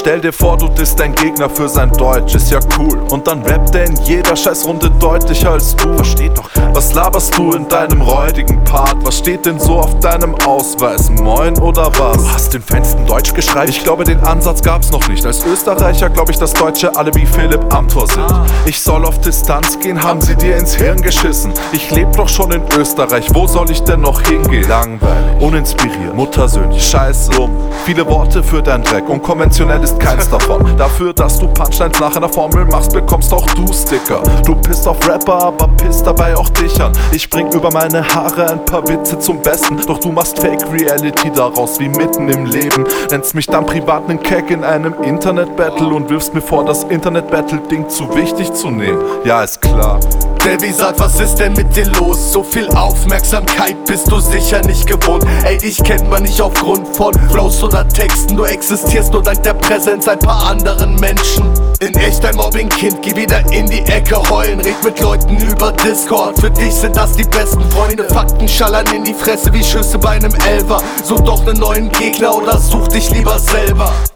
Stell dir vor, du disst dein Gegner für sein Deutsch, ist ja cool. Und dann rappt er in jeder Scheißrunde deutlicher als du. Versteht doch keiner. Was laberst du in deinem räudigen Part? Was steht denn so auf deinem Ausweis? Moin oder was? Du hast den feinsten Deutsch geschrieben. Ich glaube, den Ansatz gab's noch nicht. Als Österreicher glaube ich, dass Deutsche alle wie Philipp Amthor sind. Ich soll auf Distanz gehen, haben sie dir ins Hirn geschissen. Ich leb doch schon in Österreich, wo soll ich denn noch hingehen? Langweilig, uninspiriert, muttersöhnlich, scheiße, dumm. Viele Worte für dein Dreck, unkonventionell ist keins davon. Dafür, dass du Punchlines nach einer Formel machst, bekommst auch du Sticker. Du pisst auf Rapper, aber pisst dabei auch dich an. Ich bring über meine Haare ein paar Witze zum Besten, doch du machst Fake-Reality daraus, wie mitten im Leben. Nennst mich dann privat nen Keck in einem Internet-Battle und wirfst mir vor, das Internet-Battle-Ding zu wichtig zu nehmen. Ja, ist klar. Davy sagt, was ist denn mit dir los? So viel Aufmerksamkeit bist du sicher nicht gewohnt. Ey, dich kennt man nicht aufgrund von Flows oder Texten. Du existierst nur dank der Präsenz ein paar anderen Menschen. In echt ein Mobbing-Kind, geh wieder in die Ecke heulen. Red mit Leuten über Discord, für dich sind das die besten Freunde. Fakten schallern in die Fresse wie Schüsse bei einem Elfer. Such doch nen neuen Gegner oder such dich lieber selber.